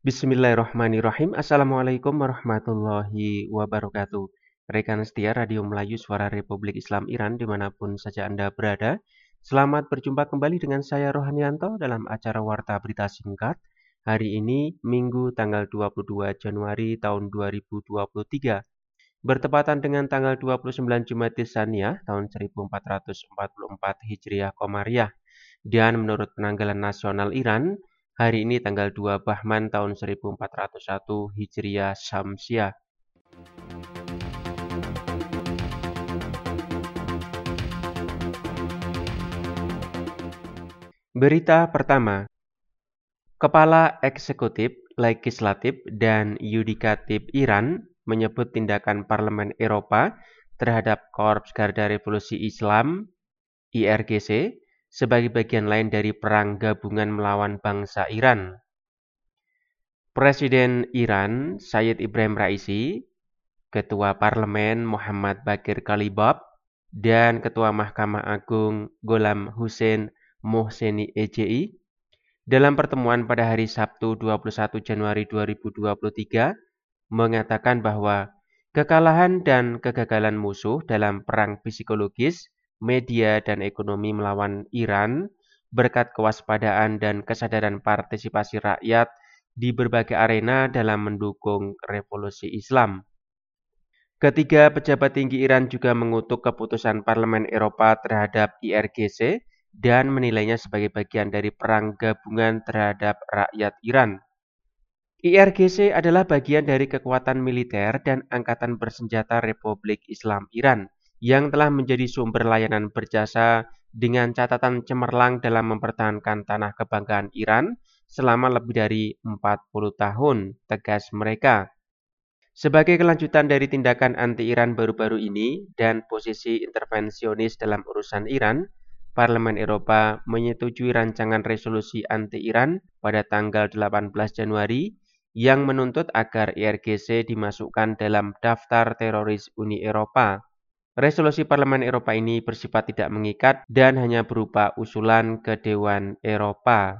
Bismillahirrahmanirrahim. Assalamualaikum warahmatullahi wabarakatuh. Rekan setia Radio Melayu Suara Republik Islam Iran dimanapun saja Anda berada. Selamat berjumpa kembali dengan saya Rohanianto dalam acara Warta Berita Singkat. Hari ini Minggu tanggal 22 Januari tahun 2023. Bertepatan dengan tanggal 29 Jumadil Tsaniyah tahun 1444 Hijriah Komariah. Dan menurut penanggalan nasional Iran, hari ini tanggal 2 Bahman tahun 1401 Hijriah Syamsiah. Berita pertama, Kepala Eksekutif, Legislatif, dan Yudikatif Iran menyebut tindakan Parlemen Eropa terhadap Korps Garda Revolusi Islam (IRGC) sebagai bagian lain dari perang gabungan melawan bangsa Iran. Presiden Iran Sayyid Ibrahim Raisi, Ketua Parlemen Muhammad Baqir Kalibab, dan Ketua Mahkamah Agung Gholam Hussein Mohseni EJI dalam pertemuan pada hari Sabtu 21 Januari 2023 mengatakan bahwa kekalahan dan kegagalan musuh dalam perang psikologis, media, dan ekonomi melawan Iran berkat kewaspadaan dan kesadaran partisipasi rakyat di berbagai arena dalam mendukung revolusi Islam. Ketiga pejabat tinggi Iran juga mengutuk keputusan Parlemen Eropa terhadap IRGC dan menilainya sebagai bagian dari perang gabungan terhadap rakyat Iran. IRGC adalah bagian dari kekuatan militer dan angkatan bersenjata Republik Islam Iran yang telah menjadi sumber layanan berjasa dengan catatan cemerlang dalam mempertahankan tanah kebanggaan Iran selama lebih dari 40 tahun, tegas mereka. Sebagai kelanjutan dari tindakan anti-Iran baru-baru ini dan posisi intervensionis dalam urusan Iran, Parlemen Eropa menyetujui rancangan resolusi anti-Iran pada tanggal 18 Januari yang menuntut agar IRGC dimasukkan dalam daftar teroris Uni Eropa. Resolusi Parlemen Eropa ini bersifat tidak mengikat dan hanya berupa usulan ke Dewan Eropa.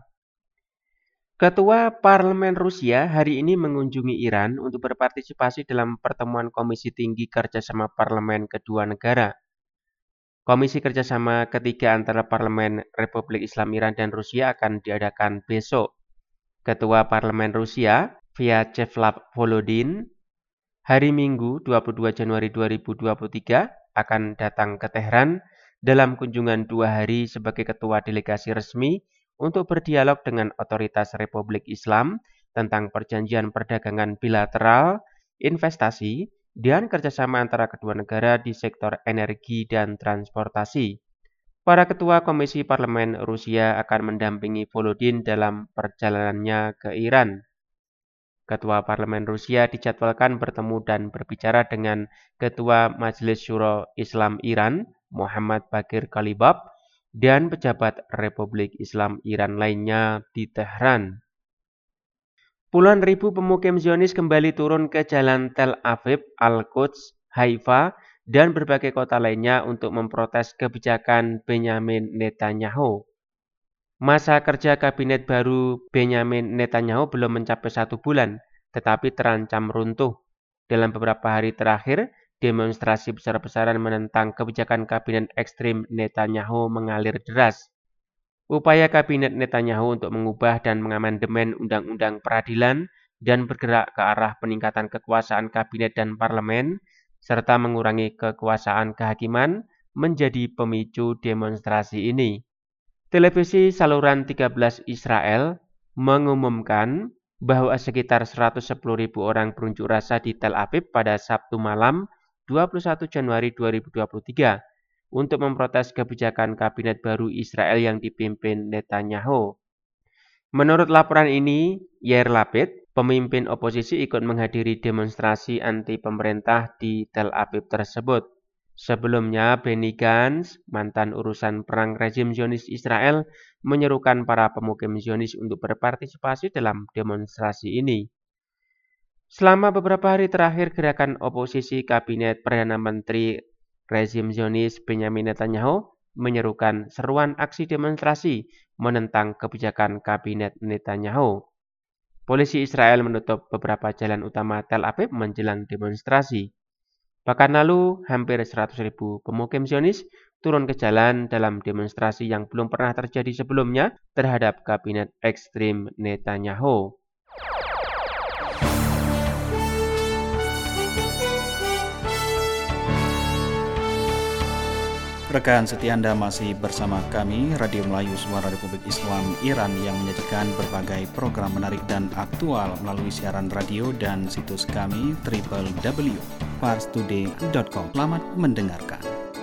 Ketua Parlemen Rusia hari ini mengunjungi Iran untuk berpartisipasi dalam pertemuan Komisi Tinggi Kerjasama Parlemen kedua negara. Komisi kerjasama ketiga antara Parlemen Republik Islam Iran dan Rusia akan diadakan besok. Ketua Parlemen Rusia, Vyacheslav Volodin, hari Minggu 22 Januari 2023 akan datang ke Tehran dalam kunjungan 2 hari sebagai ketua delegasi resmi untuk berdialog dengan otoritas Republik Islam tentang perjanjian perdagangan bilateral, investasi, dan kerjasama antara kedua negara di sektor energi dan transportasi. Para ketua Komisi Parlemen Rusia akan mendampingi Volodin dalam perjalanannya ke Iran. Ketua Parlemen Rusia dijadwalkan bertemu dan berbicara dengan Ketua Majelis Syuro Islam Iran, Muhammad Baqir Kalibab, dan pejabat Republik Islam Iran lainnya di Tehran. Puluhan ribu pemukim Zionis kembali turun ke jalan Tel Aviv, Al-Quds, Haifa, dan berbagai kota lainnya untuk memprotes kebijakan Benyamin Netanyahu. Masa kerja kabinet baru Benyamin Netanyahu belum mencapai 1 bulan, tetapi terancam runtuh. Dalam beberapa hari terakhir, demonstrasi besar-besaran menentang kebijakan kabinet ekstrim Netanyahu mengalir deras. Upaya kabinet Netanyahu untuk mengubah dan mengamandemen undang-undang peradilan dan bergerak ke arah peningkatan kekuasaan kabinet dan parlemen, serta mengurangi kekuasaan kehakiman, menjadi pemicu demonstrasi ini. Televisi saluran 13 Israel mengumumkan bahwa sekitar 110.000 orang berunjuk rasa di Tel Aviv pada Sabtu malam 21 Januari 2023 untuk memprotes kebijakan kabinet baru Israel yang dipimpin Netanyahu. Menurut laporan ini, Yair Lapid, pemimpin oposisi ikut menghadiri demonstrasi anti pemerintah di Tel Aviv tersebut. Sebelumnya, Benny Gantz, mantan urusan perang rezim Zionis Israel, menyerukan para pemukim Zionis untuk berpartisipasi dalam demonstrasi ini. Selama beberapa hari terakhir, gerakan oposisi kabinet Perdana Menteri rezim Zionis Benyamin Netanyahu menyerukan seruan aksi demonstrasi menentang kebijakan kabinet Netanyahu. Polisi Israel menutup beberapa jalan utama Tel Aviv menjelang demonstrasi. Pekan lalu, hampir 100.000 pemukim Zionis turun ke jalan dalam demonstrasi yang belum pernah terjadi sebelumnya terhadap kabinet ekstrim Netanyahu. Rekan setia Anda masih bersama kami, Radio Melayu Suara Republik Islam Iran yang menyajikan berbagai program menarik dan aktual melalui siaran radio dan situs kami www.parstoday.com. Selamat mendengarkan.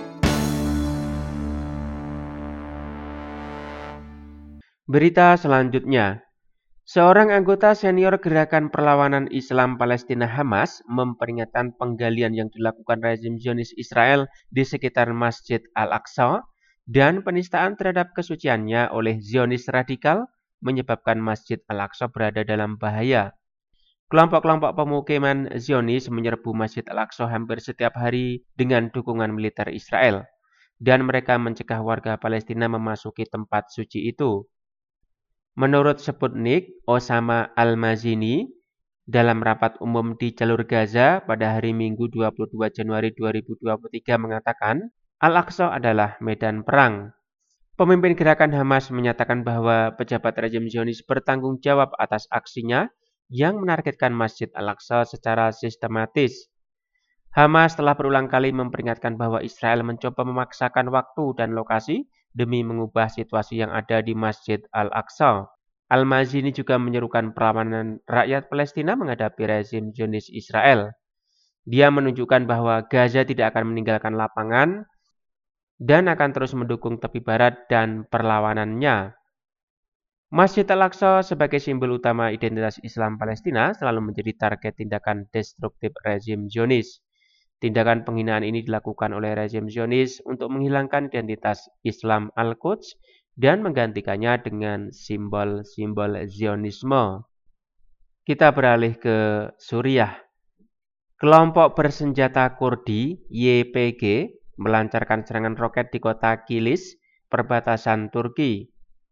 Berita selanjutnya. Seorang anggota senior Gerakan Perlawanan Islam Palestina Hamas memperingatkan penggalian yang dilakukan rezim Zionis Israel di sekitar Masjid Al-Aqsa dan penistaan terhadap kesuciannya oleh Zionis radikal menyebabkan Masjid Al-Aqsa berada dalam bahaya. Kelompok-kelompok pemukiman Zionis menyerbu Masjid Al-Aqsa hampir setiap hari dengan dukungan militer Israel, dan mereka mencegah warga Palestina memasuki tempat suci itu. Menurut Sputnik, Osama Al-Mazini dalam rapat umum di jalur Gaza pada hari Minggu 22 Januari 2023 mengatakan, Al-Aqsa adalah medan perang. Pemimpin gerakan Hamas menyatakan bahwa pejabat rezim Zionis bertanggung jawab atas aksinya yang menargetkan Masjid Al-Aqsa secara sistematis. Hamas telah berulang kali memperingatkan bahwa Israel mencoba memaksakan waktu dan lokasi demi mengubah situasi yang ada di Masjid Al-Aqsa. Al-Mazini juga menyerukan perlawanan rakyat Palestina menghadapi rezim Zionis Israel. Dia menunjukkan bahwa Gaza tidak akan meninggalkan lapangan dan akan terus mendukung tepi barat dan perlawanannya. Masjid Al-Aqsa sebagai simbol utama identitas Islam Palestina selalu menjadi target tindakan destruktif rezim Zionis. Tindakan penghinaan ini dilakukan oleh rezim Zionis untuk menghilangkan identitas Islam Al-Quds dan menggantikannya dengan simbol-simbol Zionisme. Kita beralih ke Suriah. Kelompok bersenjata Kurdi YPG melancarkan serangan roket di kota Kilis, perbatasan Turki.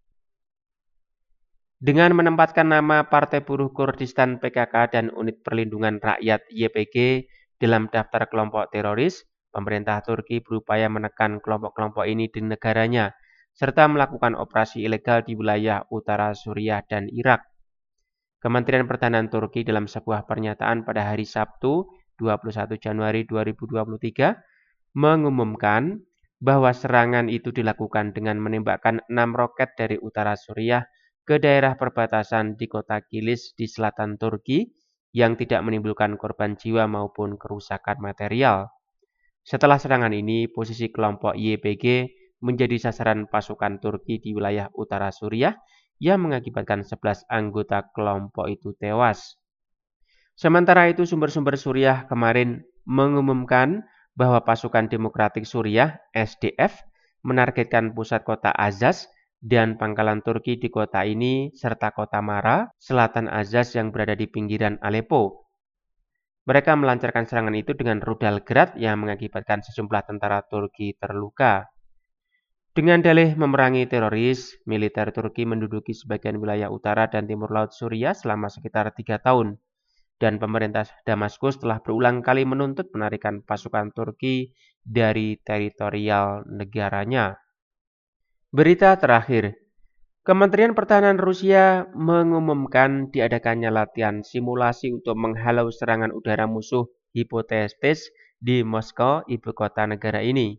Dengan menempatkan nama Partai Buruh Kurdistan PKK dan Unit Perlindungan Rakyat YPG dalam daftar kelompok teroris, pemerintah Turki berupaya menekan kelompok-kelompok ini di negaranya, serta melakukan operasi ilegal di wilayah utara Suriah dan Irak. Kementerian Pertahanan Turki dalam sebuah pernyataan pada hari Sabtu 21 Januari 2023 mengumumkan bahwa serangan itu dilakukan dengan menembakkan 6 roket dari utara Suriah ke daerah perbatasan di kota Kilis di selatan Turki yang tidak menimbulkan korban jiwa maupun kerusakan material. Setelah serangan ini, posisi kelompok YPG menjadi sasaran pasukan Turki di wilayah utara Suriah yang mengakibatkan 11 anggota kelompok itu tewas. Sementara itu, sumber-sumber Suriah kemarin mengumumkan bahwa pasukan Demokratik Suriah (SDF) menargetkan pusat kota Azaz dan pangkalan Turki di kota ini serta kota Mara, selatan Azaz yang berada di pinggiran Aleppo. Mereka melancarkan serangan itu dengan rudal Grad yang mengakibatkan sejumlah tentara Turki terluka. Dengan dalih memerangi teroris, militer Turki menduduki sebagian wilayah utara dan timur laut Suriah selama sekitar 3 tahun. Dan pemerintah Damaskus telah berulang kali menuntut penarikan pasukan Turki dari teritorial negaranya. Berita terakhir, Kementerian Pertahanan Rusia mengumumkan diadakannya latihan simulasi untuk menghalau serangan udara musuh hipotetis di Moskow, ibu kota negara ini.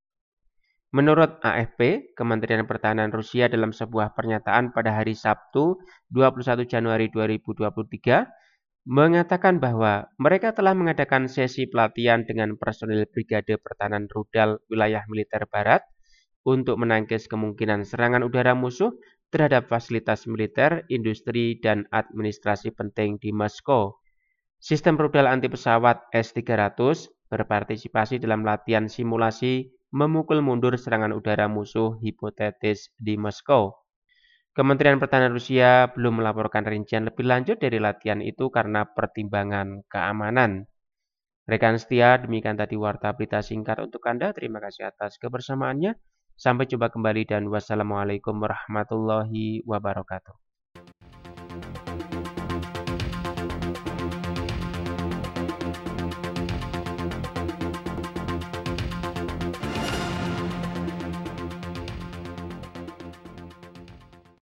Menurut AFP, Kementerian Pertahanan Rusia dalam sebuah pernyataan pada hari Sabtu 21 Januari 2023 mengatakan bahwa mereka telah mengadakan sesi pelatihan dengan personil Brigade Pertahanan Rudal Wilayah Militer Barat untuk menangkis kemungkinan serangan udara musuh terhadap fasilitas militer, industri, dan administrasi penting di Moskow. Sistem rudal anti pesawat S-300 berpartisipasi dalam latihan simulasi memukul mundur serangan udara musuh hipotetis di Moskow. Kementerian Pertahanan Rusia belum melaporkan rincian lebih lanjut dari latihan itu karena pertimbangan keamanan. Rekan setia, demikian tadi warta berita singkat untuk Anda. Terima kasih atas kebersamaannya. Sampai jumpa kembali dan wassalamualaikum warahmatullahi wabarakatuh.